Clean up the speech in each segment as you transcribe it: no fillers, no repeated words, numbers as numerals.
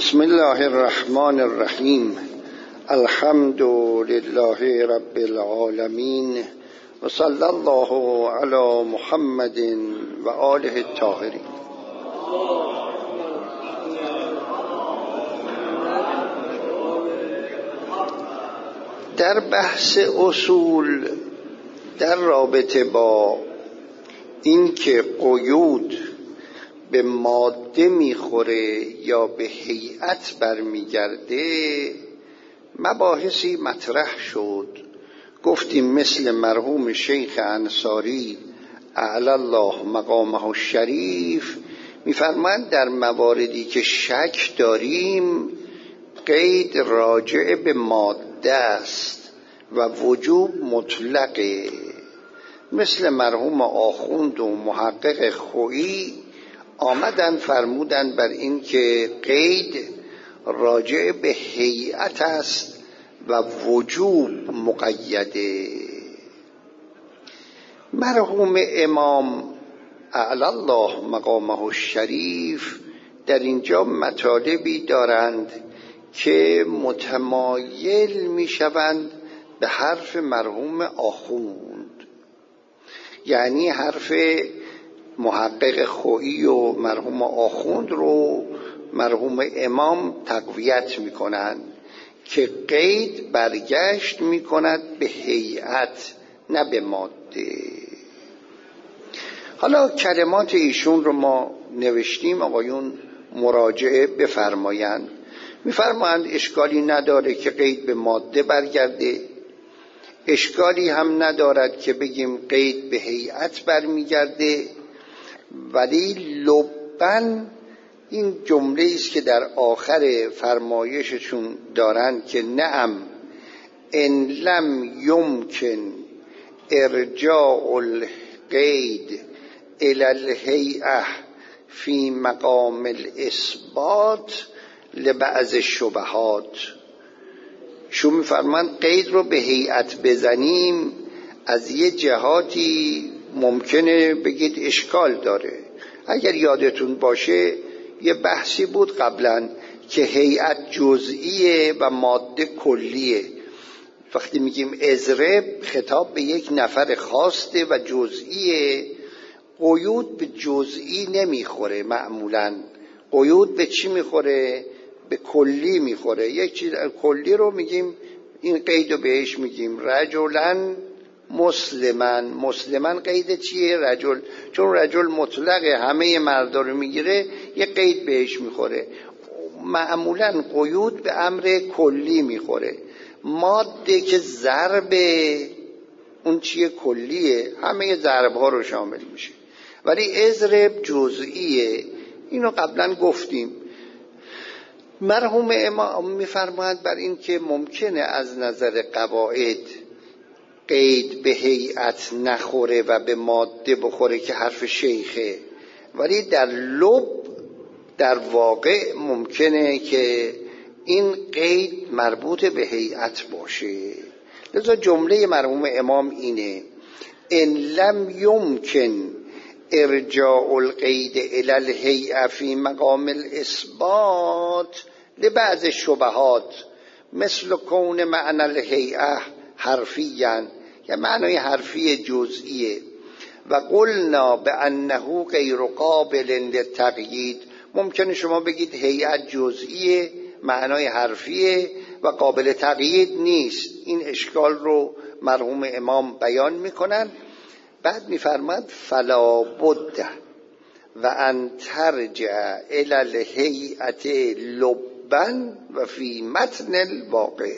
بسم الله الرحمن الرحیم. الحمد لله رب العالمین و صلی الله علی محمد و آله الطاهرین. در بحث اصول در رابطه با اینکه قیود به ماده میخوره یا به هیئت برمیگرده مباحثی مطرح شد. گفتیم مثل مرحوم شیخ انصاری اعلی الله مقامه الشریف میفرمایند در مواردی که شک داریم قید راجع به ماده است و وجوب مطلقه. مثل مرحوم آخوند و محقق خویی آمدن فرمودن بر این که قید راجع به هیئت است و وجوب مقیده. مرحوم امام اعلی الله مقامه الشریف در اینجا مطالبی دارند که متمایل می شوند به حرف مرحوم آخوند، یعنی حرف محقق خویی و مرحوم آخوند رو مرحوم امام تقویت می کنند که قید برگشت می کند به هیئت نه به ماده. حالا کلمات ایشون رو ما نوشتیم، آقایون مراجعه بفرمایند. میفرمایند اشکالی نداره که قید به ماده برگرده، اشکالی هم ندارد که بگیم قید به هیئت برمیگرده، ولی لبن این جمله است که در آخر فرمایششون دارند که نعم ان لم یمکن ارجاع القید الی الهیئه فی مقام الاثبات لبعض الشبهات. شو میفرمایند قید رو به هیئت بزنیم از یه جهاتی ممکنه بگید اشکال داره. اگر یادتون باشه یه بحثی بود قبلا که هیئت جزئیه و ماده کلیه. وقتی میگیم اضرب خطاب به یک نفر خاصه و جزئیه. قیود به جزئی نمیخوره، معمولا قیود به چی میخوره؟ به کلی میخوره. یک چیز کلی رو میگیم، این قید رو بهش میگیم رجلن مسلمن قید چیه؟ رجل. چون رجل مطلقه همه مردا رو میگیره یه قید بهش میخوره. معمولا قیود به امر کلی میخوره. ماده که ضرب اون چیه؟ کلیه، همه ضرب ها رو شامل میشه. ولی اضرب جزئیه، اینو قبلا گفتیم. مرحوم امام میفرماید بر این که ممکنه از نظر قواعد قید به هیئت نخوره و به ماده بخوره که حرف شیخه، ولی در لب در واقع ممکنه که این قید مربوط به هیئت باشه. لذا جمله مرحوم امام اینه ان لم یمکن ارجاع القید الی الهیئه فی مقام الاثبات لبعض الشبهات مثل کون معنی الهیئه حرفیاً، یا معنای حرفی جزئیه، و قلنا بانه غیر قابل للتقیید. ممکنه شما بگید هیئت جزئیه، معنای حرفیه و قابل تقیید نیست. این اشکال رو مرحوم امام بیان میکنن. بعد میفرماد فلا بد و ان ترجع الی الهیئه لبا و فی متن الواقع.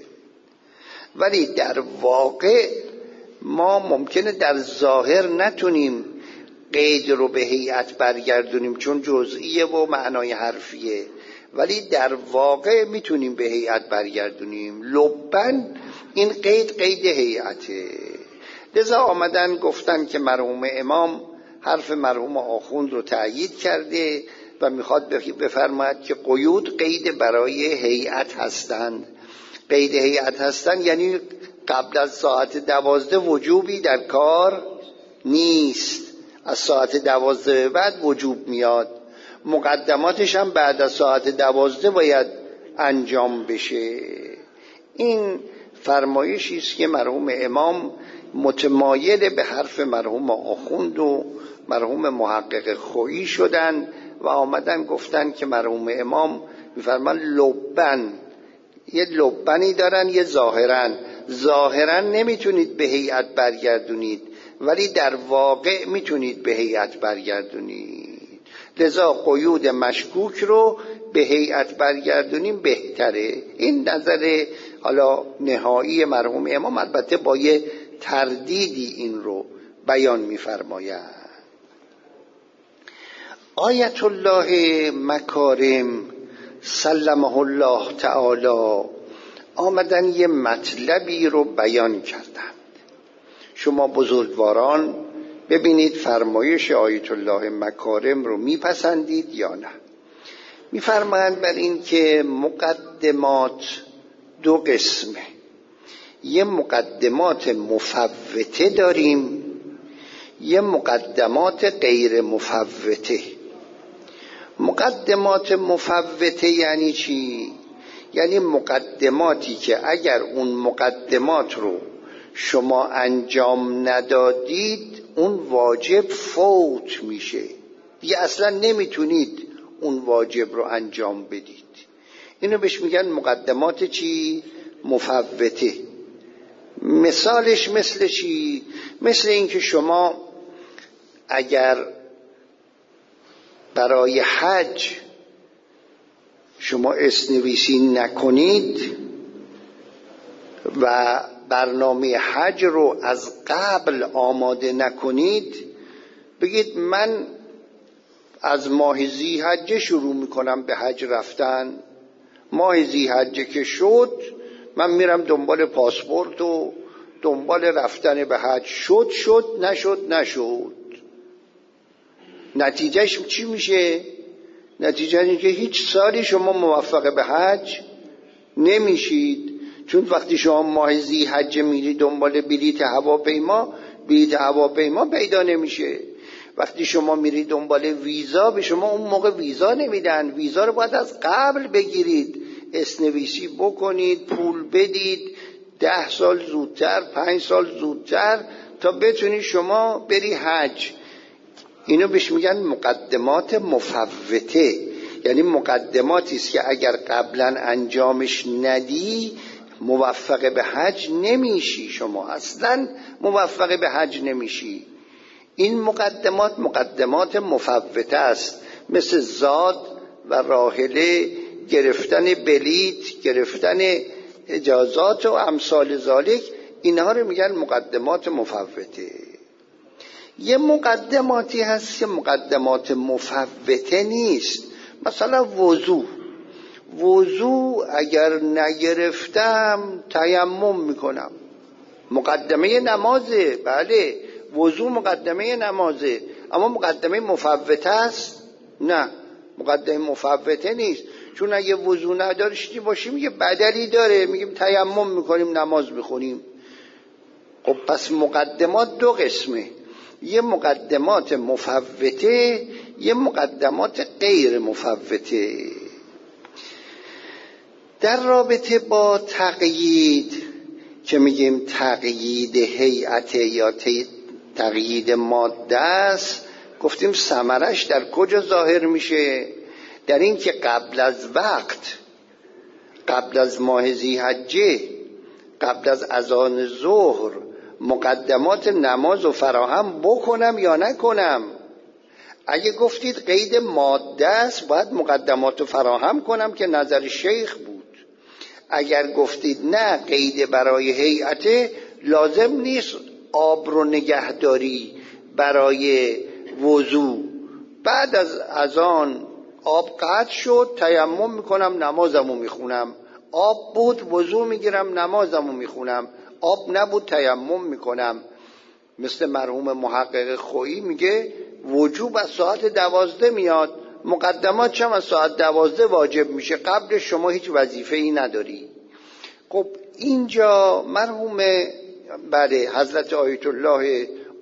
ولی در واقع ما ممکنه در ظاهر نتونیم قید رو به هیئت برگردونیم چون جزئیه و معنای حرفیه، ولی در واقع میتونیم به هیئت برگردونیم. لبن این قید هیئته. لذا آمدن گفتن که مرحوم امام حرف مرحوم آخوند رو تأیید کرده و میخواد بفرماید که قیود قید برای هیئت هستند. قید هیئت هستند یعنی قبل از ساعت 12 وجوبی در کار نیست، از ساعت 12 بعد وجوب میاد. مقدماتش هم بعد از ساعت 12 باید انجام بشه. این فرمایشی است که مرحوم امام متمایل به حرف مرحوم آخوند و مرحوم محقق خویی شدن و آمدن گفتن که مرحوم امام میفرمان لبن، یه لبنی دارن، یه ظاهرا نمیتونید به هیئت برگردونید ولی در واقع میتونید به هیئت برگردونید، لذا قیود مشکوک رو به هیئت برگردونیم بهتره. این نظر حالا نهایی مرحوم امام، البته با یه تردیدی این رو بیان می‌فرمایند. آیت الله مکارم سلمه الله تعالی آمدن یه مطلبی رو بیان کردند. شما بزرگواران ببینید فرمایش آیت الله مکارم رو میپسندید یا نه. میفرمایند بر این که مقدمات دو قسمه، یه مقدمات مفوته داریم، یه مقدمات غیر مفوته. مقدمات مفوته یعنی چی؟ یعنی مقدماتی که اگر اون مقدمات رو شما انجام ندادید اون واجب فوت میشه، دیگه اصلا نمیتونید اون واجب رو انجام بدید. اینو بهش میگن مقدمات چی؟ مفوته. مثالش مثل چی؟ مثل اینکه شما اگر برای حج شما اسنویسی نکنید و برنامه حج رو از قبل آماده نکنید، بگید من از ماه ذی‌حجه شروع میکنم به حج رفتن، ماه ذی‌حجه که شد من میرم دنبال پاسپورت و دنبال رفتن به حج، شد نشد. نتیجهش چی میشه؟ نتیجه اینه که هیچ سالی شما موفق به حج نمیشید، چون وقتی شما ماه ذی‌حجه میری دنبال بلیط هواپیما پیدا نمیشه. وقتی شما میری دنبال ویزا، به شما اون موقع ویزا نمیدن، ویزا رو باید از قبل بگیرید، اسنویسی بکنید، پول بدید 10 سال زودتر، 5 سال زودتر تا بتونی شما بری حج. اینو بهش میگن مقدمات مفوته، یعنی مقدماتی است که اگر قبلا انجامش ندی موفق به حج نمیشی، شما اصلا موفق به حج نمیشی. این مقدمات مفوته است، مثل زاد و راحله، گرفتن بلیط، گرفتن اجازات و امثال ذالک، اینها رو میگن مقدمات مفوته. یه مقدماتی هست که مقدمات مفوته نیست، مثلا وضو اگر نگرفتم تیمم میکنم، مقدمه نمازه، بله وضو مقدمه نمازه، اما مقدمه مفوته است؟ نه، مقدمه مفوته نیست، چون اگه وضو نداشتی باشیم یه بدلی داره، میگیم تیمم میکنیم نماز میخونیم. خب پس مقدمات دو قسمه، یه مقدمات مفوته، یه مقدمات غیر مفوته. در رابطه با تقیید که میگیم تقیید هیئت یا تقیید ماده است، گفتیم ثمرش در کجا ظاهر میشه؟ در این که قبل از وقت، قبل از ماه ذی‌حجه، قبل از اذان ظهر مقدمات نماز رو فراهم بکنم یا نکنم. اگه گفتید قید ماده است باید مقدمات رو فراهم کنم که نظر شیخ بود. اگر گفتید نه قید برای هیئت، لازم نیست آب رو نگهداری برای وضو، بعد از اذان آب قطع شد تیمم میکنم نمازمو میخونم، آب بود وضو میگیرم نمازمو میخونم، آب نبود تیمم میکنم. مثل مرحوم محقق خویی میگه وجوب از ساعت 12 میاد، مقدمات چم از ساعت 12 واجب میشه، قبل شما هیچ وظیفه ای نداری. خب اینجا مرحوم حضرت آیت الله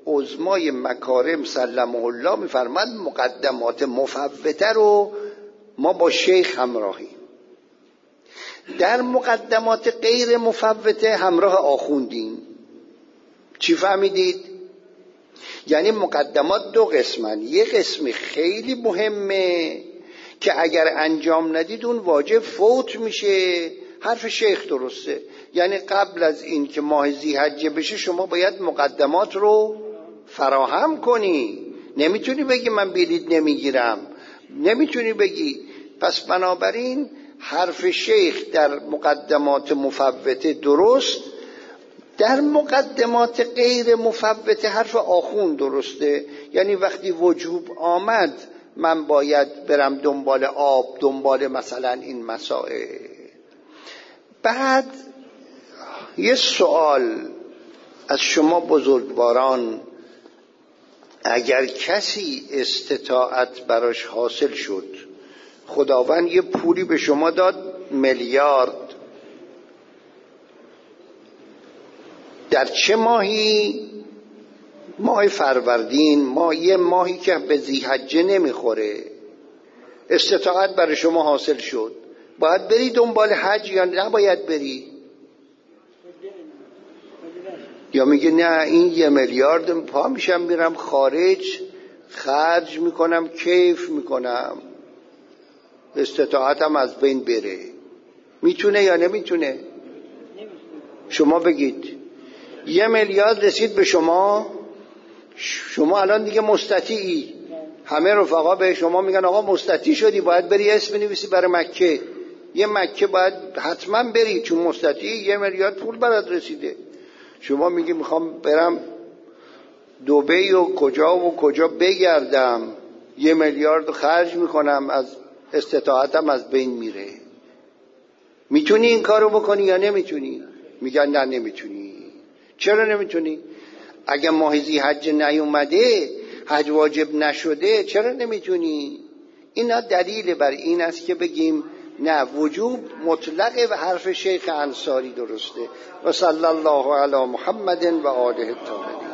عظمای مکارم سلمه الله میفرماد مقدمات مفوته رو ما با شیخ همراهیم. در مقدمات غیر مفوته همراه آخوندیم. چی فهمیدید؟ یعنی مقدمات دو قسمن. یک قسم خیلی مهمه که اگر انجام ندید اون واجب فوت میشه. حرف شیخ درسته، یعنی قبل از این که ماه ذی‌حجه بشه شما باید مقدمات رو فراهم کنی. نمیتونی بگی من بلیط نمیگیرم، نمیتونی بگی. پس بنابراین حرف شیخ در مقدمات مفوته درست، در مقدمات غیر مفوته حرف آخوند درسته. یعنی وقتی وجوب آمد من باید برم دنبال آب، دنبال مثلا این مسائل. بعد یه سوال از شما بزرگواران، اگر کسی استطاعت براش حاصل شد، خداوند یه پولی به شما داد میلیارد، در چه ماهی؟ ماه فروردین، یه ماهی که به ذی‌حجه نمیخوره، استطاعت برای شما حاصل شد، باید بری دنبال حج یا نباید بری؟ یا میگه نه این 1 میلیارد پا میشم میرم خارج خرج میکنم کیف میکنم، استطاعتم از بین بره. میتونه یا نمیتونه؟ شما بگید. 1 میلیارد رسید به شما الان دیگه مستطیعی. همه رفقا به شما میگن آقا مستطیع شدی، باید بری اسم بنویسی برای مکه. یه مکه باید حتما بری چون مستطیعی، 1 میلیارد پول برات رسیده. شما میگی میخوام برم دبی و کجا بگردم، 1 میلیارد خرج میکنم، از استطاعتم از بین میره. میتونی این کارو بکنی یا نمیتونی؟ میگن نه نمیتونی. چرا نمیتونی؟ اگه ماه ذی‌حجه نیومده، حج واجب نشده، چرا نمیتونی؟ اینا دلیل بر این است که بگیم نه، وجوب مطلقه و حرف شیخ انصاری درسته. و صلی الله علی محمد و آله الطاهرین.